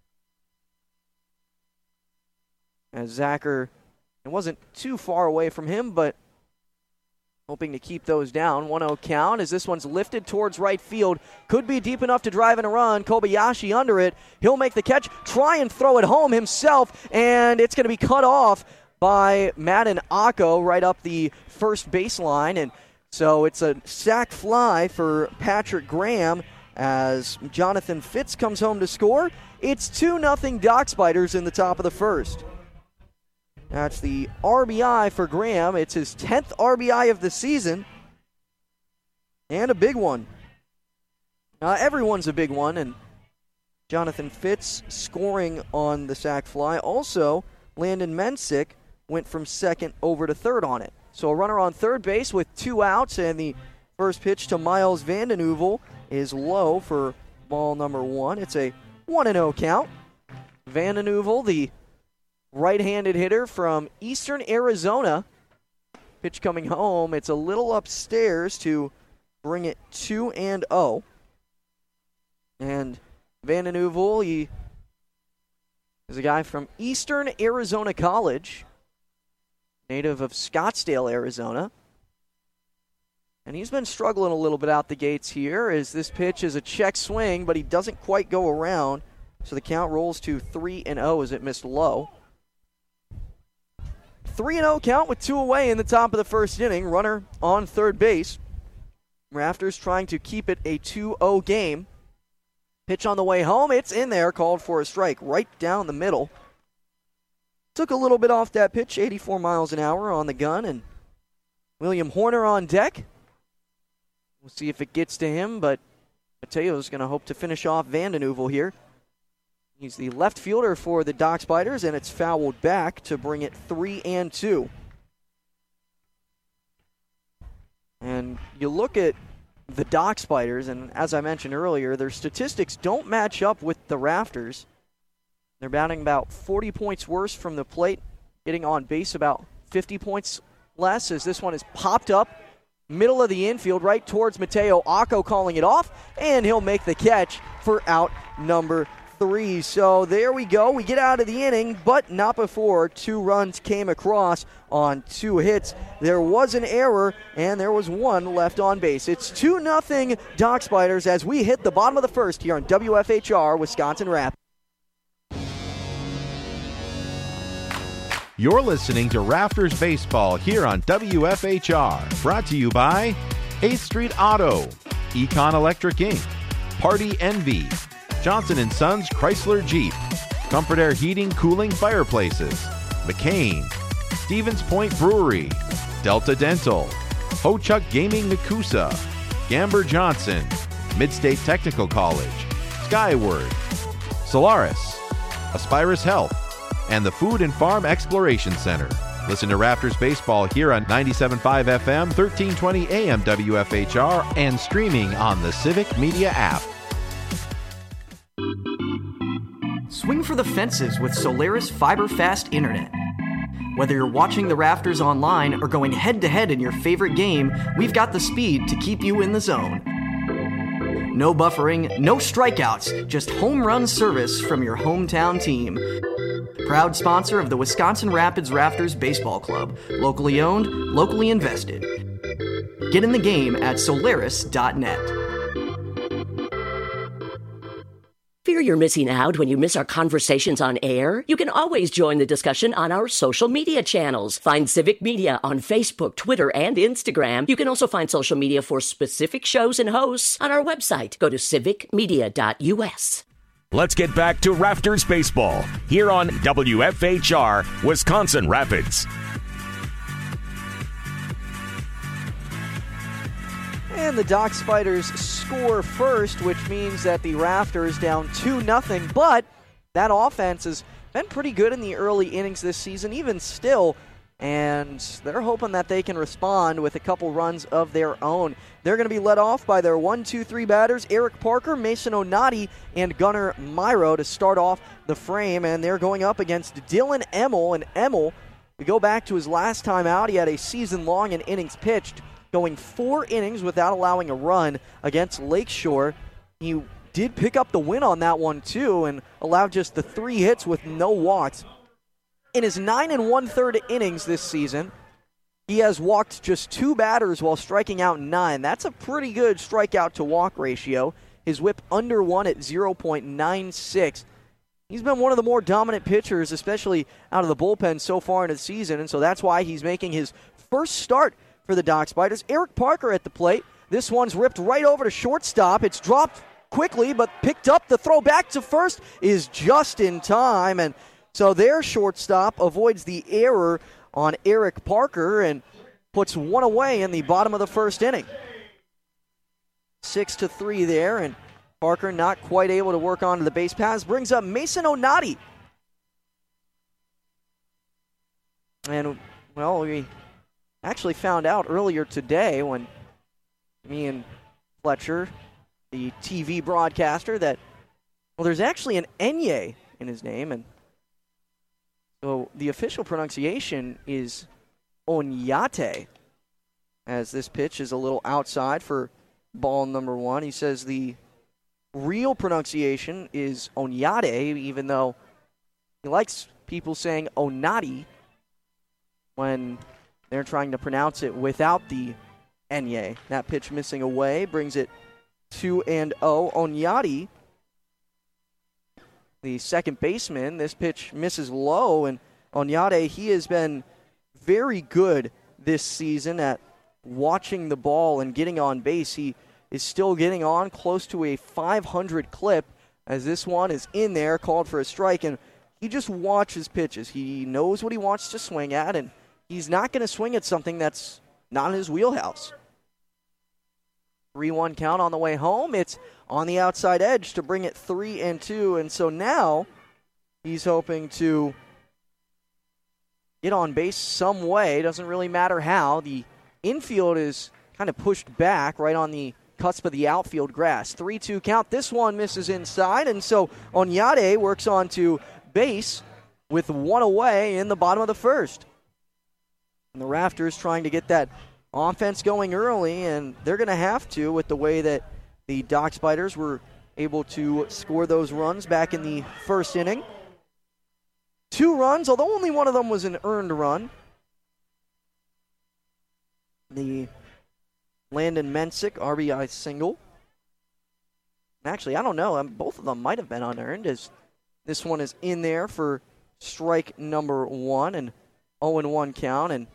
As Zacher, it wasn't too far away from him, but hoping to keep those down. 1-0 count as this one's lifted towards right field. Could be deep enough to drive in a run. Kobayashi under it. He'll make the catch, try and throw it home himself, and it's going to be cut off by Madden Akko right up the first baseline. And so it's a sac fly for Patrick Graham as Jonathan Fitz comes home to score. It's 2-0 Dock Spiders in the top of the first. That's the RBI for Graham. It's his 10th RBI of the season. And a big one. Everyone's a big one, and Jonathan Fitz scoring on the sac fly. Also, Landon Mensick went from second over to third on it. So a runner on third base with 2 outs, and the first pitch to Miles Vanden Heuvel is low for ball number 1. It's a 1-0 count. Vanden Heuvel, the right-handed hitter from Eastern Arizona. Pitch coming home. It's a little upstairs to bring it 2-0. And Vanden Heuvel, he is a guy from Eastern Arizona College, native of Scottsdale, Arizona. And he's been struggling a little bit out the gates here as this pitch is a check swing, but he doesn't quite go around. So the count rolls to 3-0 as it missed low. 3-0 count with 2 away in the top of the first inning. Runner on third base. Rafters trying to keep it a 2-0 game. Pitch on the way home. It's in there. Called for a strike right down the middle. Took a little bit off that pitch. 84 miles an hour on the gun. And William Horner on deck. We'll see if it gets to him, but Mateo's going to hope to finish off Vanden Heuvel here. He's the left fielder for the Dock Spiders, and it's fouled back to bring it 3-2. And you look at the Dock Spiders, and as I mentioned earlier, their statistics don't match up with the Rafters. They're batting about 40 points worse from the plate, getting on base about 50 points less, as this one is popped up middle of the infield right towards Mateo. Akko calling it off, and he'll make the catch for out number 3. So there we go. We get out of the inning, but not before 2 runs came across on 2 hits. There was an error, and there was 1 left on base. It's 2-0 Dock Spiders as we hit the bottom of the first here on WFHR Wisconsin Rapids. You're listening to Rafters Baseball here on WFHR. Brought to you by 8th Street Auto, Econ Electric Inc., Party Envy, Johnson & Sons Chrysler Jeep, Comfort Air Heating, Cooling, Fireplaces, McCain, Stevens Point Brewery, Delta Dental, Ho-Chuck Gaming Nakusa, Gamber Johnson, Midstate Technical College, Skyward, Solaris, Aspirus Health, and the Food and Farm Exploration Center. Listen to Rafters Baseball here on 97.5 FM, 1320 AM WFHR, and streaming on the Civic Media app. Swing for the fences with Solaris Fiber Fast Internet. Whether you're watching the Rafters online or going head-to-head in your favorite game, we've got the speed to keep you in the zone. No buffering, no strikeouts, just home run service from your hometown team. Proud sponsor of the Wisconsin Rapids Rafters Baseball Club. Locally owned, locally invested. Get in the game at Solaris.net. Fear you're missing out when you miss our conversations on air? You can always join the discussion on our social media channels. Find Civic Media on Facebook, Twitter, and Instagram. You can also find social media for specific shows and hosts on our website. Go to civicmedia.us. Let's get back to Rafters Baseball here on WFHR Wisconsin Rapids. And the Dock Spiders score first, which means that the Rafters down 2-0, but that offense has been pretty good in the early innings this season, even still, and they're hoping that they can respond with a couple runs of their own. They're going to be led off by their 1-2-3 batters, Eric Parker, Mason Onati, and Gunnar Myro to start off the frame, and they're going up against Dylan Emmel, and Emmel, we go back to his last time out, he had a season-long in innings pitched, going 4 innings without allowing a run against Lakeshore. He did pick up the win on that one, too, and allowed just the 3 hits with no walks. In his 9 1/3 innings this season, he has walked just 2 batters while striking out 9. That's a pretty good strikeout-to-walk ratio. His whip under 1 at 0.96. He's been one of the more dominant pitchers, especially out of the bullpen so far in the season, and so that's why he's making his first start for the Dock Spiders. Eric Parker at the plate. This one's ripped right over to shortstop. It's dropped quickly, but picked up. The throw back to first is just in time, and so their shortstop avoids the error on Eric Parker and puts one away in the bottom of the first inning. 6-3 there, and Parker not quite able to work onto the base paths. Brings up Mason Onati. And, well, we actually found out earlier today when me and Fletcher, the TV broadcaster, that, well, there's actually an Enye in his name, and so the official pronunciation is Onyate, as this pitch is a little outside for ball number 1. He says the real pronunciation is Onyate, even though he likes people saying Onati when they're trying to pronounce it without the Enye. That pitch missing away brings it 2-0. Onyate, the second baseman, this pitch misses low, and Onyate, he has been very good this season at watching the ball and getting on base. He is still getting on close to a 500 clip, as this one is in there, called for a strike, and he just watches pitches. He knows what he wants to swing at, and he's not going to swing at something that's not in his wheelhouse. 3-1 count on the way home. It's on the outside edge to bring it 3-2, and so now he's hoping to get on base some way. Doesn't really matter how. The infield is kind of pushed back right on the cusp of the outfield grass. 3-2 count. This one misses inside, and so Onyate works on to base with one away in the bottom of the first. And the Rafters trying to get that offense going early, and they're going to have to with the way that the Dock Spiders were able to score those runs back in the first inning. 2 runs, although only one of them was an earned run. The Landon Mensick RBI single. Actually, I don't know. Both of them might have been unearned, as this one is in there for strike number 1 and 0-1 count. And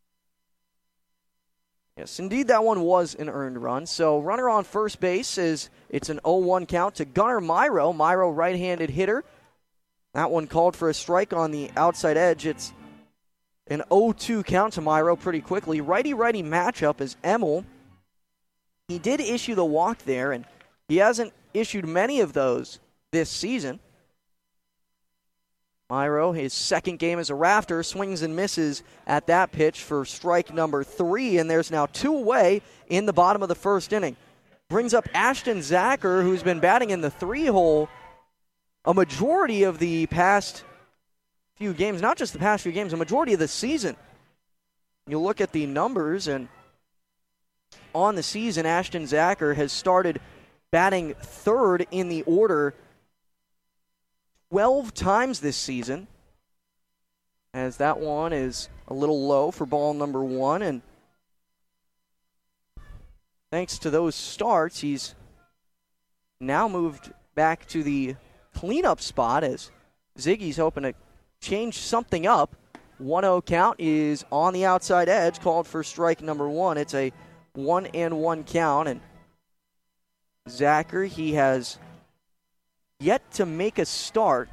yes, indeed, that one was an earned run. So runner on first base is it's an 0-1 count to Gunnar Myro. Myro, right-handed hitter. That one called for a strike on the outside edge. It's an 0-2 count to Myro pretty quickly. Righty-righty matchup is Emmel. He did issue the walk there, and he hasn't issued many of those this season. Myro, his second game as a Rafter, swings and misses at that pitch for strike number 3, and there's now 2 away in the bottom of the first inning. Brings up Ashton Zacher, who's been batting in the 3-hole a majority of the past few games, not just the past few games, a majority of the season. You look at the numbers, and on the season, Ashton Zacher has started batting 3rd in the order 12 times this season, as that one is a little low for ball number 1. And thanks to those starts, he's now moved back to the cleanup spot, as Ziggy's hoping to change something up. 1-0 count is on the outside edge, called for strike number 1. It's a 1-1 count, and Zacher, he has yet to make a start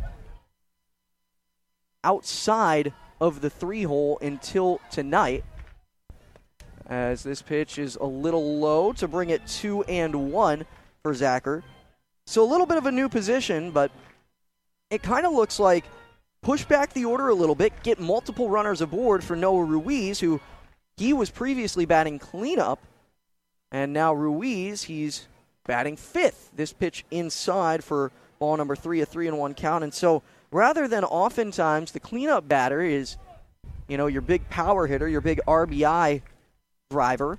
outside of the 3-hole until tonight. as this pitch is a little low to bring it 2-1 for Zacher. So a little bit of a new position, but it kind of looks like push back the order a little bit, get multiple runners aboard for Noah Ruiz, who he was previously batting cleanup, and now Ruiz, he's batting fifth. This pitch inside for ball number 3, a 3-1 count. And so rather than oftentimes the cleanup batter is, your big power hitter, your big RBI driver,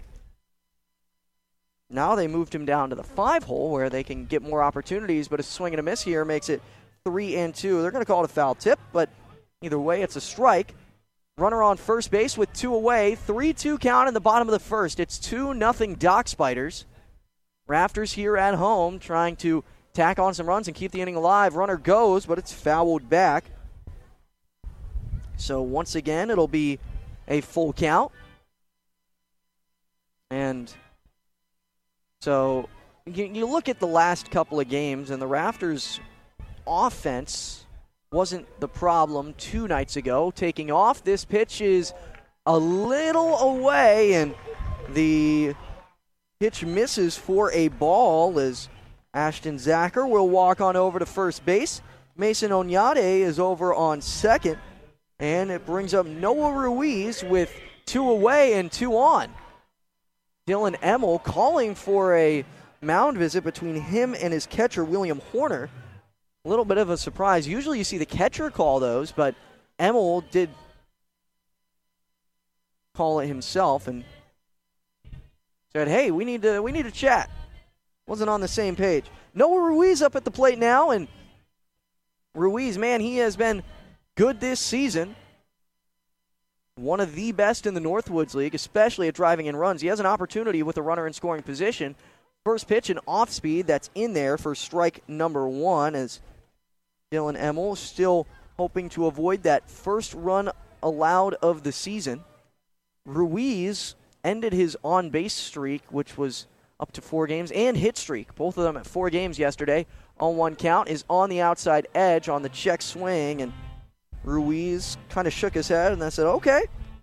now they moved him down to the 5-hole where they can get more opportunities, but a swing and a miss here makes it 3-2. They're going to call it a foul tip, but either way, it's a strike. Runner on first base with 2 away. 3-2 count in the bottom of the first. It's 2-0 Dock Spiders. Rafters here at home trying to tack on some runs and keep the inning alive. Runner goes, but it's fouled back. So once again, it'll be a full count. And so you look at the last couple of games, and the Rafters offense wasn't the problem 2 nights ago. Taking off, this pitch is a little away, and the pitch misses for a ball as Ashton Zacher will walk on over to first base. Mason Onyate is over on second, and it brings up Noah Ruiz with 2 away and 2 on. Dylan Emmel calling for a mound visit between him and his catcher, William Horner. A little bit of a surprise. Usually you see the catcher call those, but Emmel did call it himself and said, hey, we need to chat. Wasn't on the same page. Noah Ruiz up at the plate now, and Ruiz, man, he has been good this season. One of the best in the Northwoods League, especially at driving in runs. He has an opportunity with a runner in scoring position. First pitch, an off speed that's in there for strike number 1 as Dylan Emmel still hoping to avoid that first run allowed of the season. Ruiz ended his on-base streak, which was up to 4 games, and hit streak. Both of them at 4 games yesterday. On 1 count is on the outside edge on the check swing, and Ruiz kind of shook his head and then said, okay.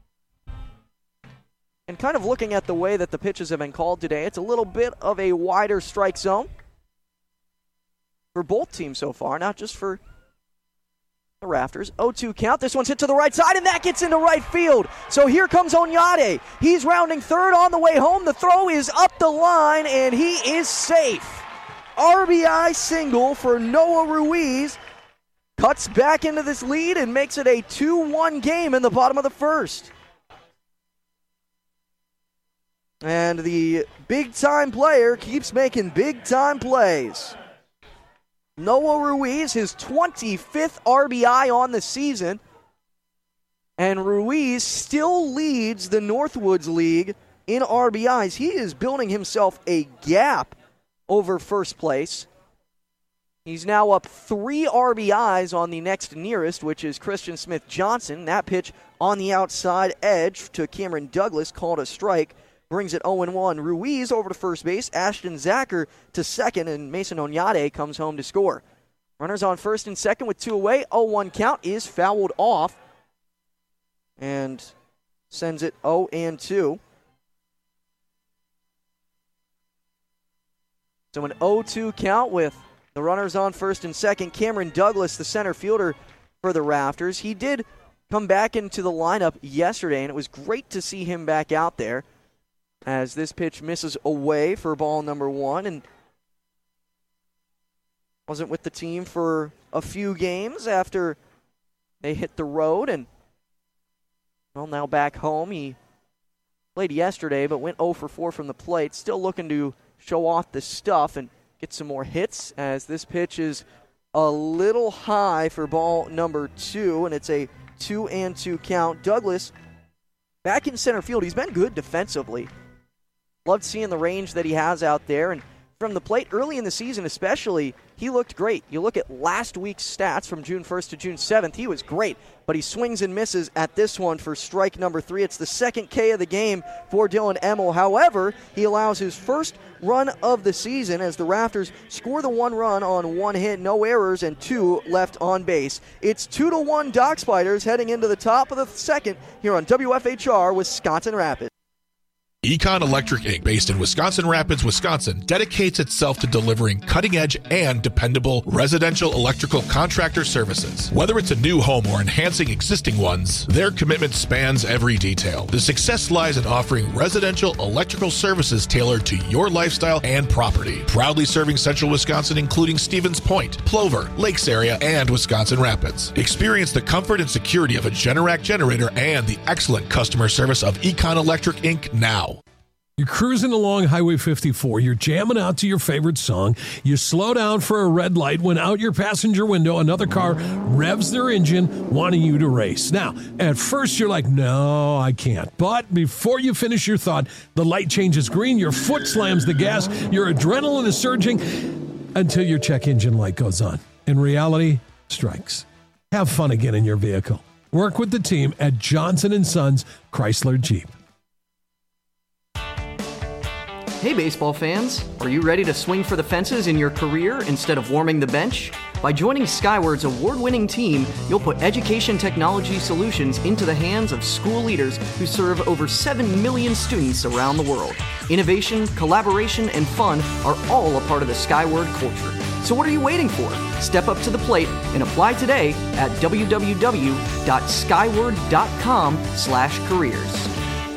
And kind of looking at the way that the pitches have been called today, it's a little bit of a wider strike zone for both teams so far, not just for the Rafters. 0-2 count. This one's hit to the right side, and that gets into right field. So here comes Onyate. He's rounding third on the way home. The throw is up the line, and he is safe. RBI single for Noah Ruiz. Cuts back into this lead and makes it a 2-1 game in the bottom of the first. And the big-time player keeps making big-time plays. Noah Ruiz, his 25th RBI on the season. And Ruiz still leads the Northwoods League in RBIs. He is building himself a gap over first place. He's now up 3 RBIs on the next nearest, which is Christian Smith-Johnson. That pitch on the outside edge to Cameron Douglas, called a strike, brings it 0-1. Ruiz over to first base, Ashton Zacher to second, and Mason Onyate comes home to score. Runners on first and second with 2 away. 0-1 count is fouled off and sends it 0-2. So an 0-2 count with the runners on first and second. Cameron Douglas, the center fielder for the Rafters. He did come back into the lineup yesterday, and it was great to see him back out there as this pitch misses away for ball number 1, and wasn't with the team for a few games after they hit the road, and now back home. He played yesterday but went 0 for 4 from the plate, still looking to show off the stuff and get some more hits, as this pitch is a little high for ball number 2, and it's a 2-2 count. Douglas back in center field. He's been good defensively. Loved seeing the range that he has out there, and from the plate early in the season especially, he looked great. You look at last week's stats from June 1st to June 7th, he was great, but he swings and misses at this one for strike number 3. It's the second K of the game for Dylan Emmel. However, he allows his first run of the season as the Rafters score the 1 run on 1 hit, no errors, and 2 left on base. It's 2-1 Dock Spiders heading into the top of the second here on WFHR Wisconsin Rapids. Econ Electric Inc., based in Wisconsin Rapids, Wisconsin, dedicates itself to delivering cutting-edge and dependable residential electrical contractor services. Whether it's a new home or enhancing existing ones, their commitment spans every detail. The success lies in offering residential electrical services tailored to your lifestyle and property. Proudly serving central Wisconsin, including Stevens Point, Plover, Lakes area, and Wisconsin Rapids. Experience the comfort and security of a Generac generator and the excellent customer service of Econ Electric Inc. now. You're cruising along Highway 54. You're jamming out to your favorite song. You slow down for a red light when out your passenger window, another car revs their engine, wanting you to race. Now, at first you're like, no, I can't. But before you finish your thought, the light changes green, your foot slams the gas, your adrenaline is surging until your check engine light goes on. And reality strikes. Have fun again in your vehicle. Work with the team at Johnson & Sons Chrysler Jeep. Hey baseball fans, are you ready to swing for the fences in your career instead of warming the bench? By joining Skyward's award-winning team, you'll put education technology solutions into the hands of school leaders who serve over 7 million students around the world. Innovation, collaboration, and fun are all a part of the Skyward culture. So what are you waiting for? Step up to the plate and apply today at www.skyward.com/careers.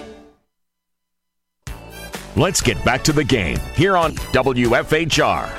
Let's get back to the game here on WFHR.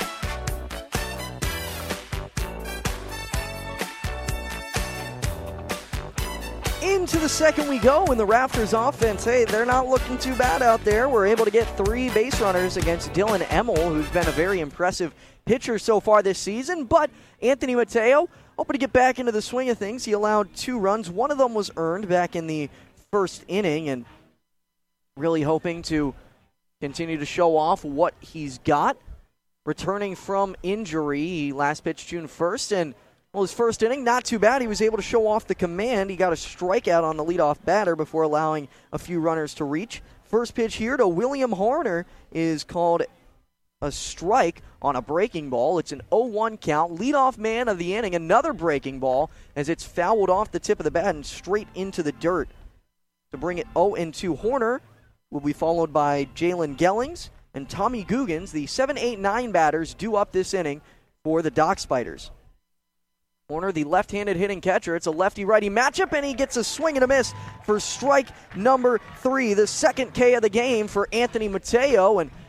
Into the second we go, and the Raptors offense, hey, they're not looking too bad out there. We're able to get 3 base runners against Dylan Emmel, who's been a very impressive pitcher so far this season. But Anthony Mateo, hoping to get back into the swing of things. He allowed 2 runs. One of them was earned back in the first inning, and really hoping to continue to show off what he's got. Returning from injury, he last pitched June 1st, and his first inning, not too bad. He was able to show off the command. He got a strikeout on the leadoff batter before allowing a few runners to reach. First pitch here to William Horner is called a strike on a breaking ball. It's an 0-1 count. Leadoff man of the inning, another breaking ball as it's fouled off the tip of the bat and straight into the dirt. To bring it 0-2, Horner will be followed by Jalen Gellings and Tommy Guggens, the 7, 8, 9 batters due up this inning for the Dock Spiders. Horner, the left-handed hitting catcher. It's a lefty-righty matchup, and he gets a swing and a miss for strike number 3, the second K of the game for Anthony Mateo, and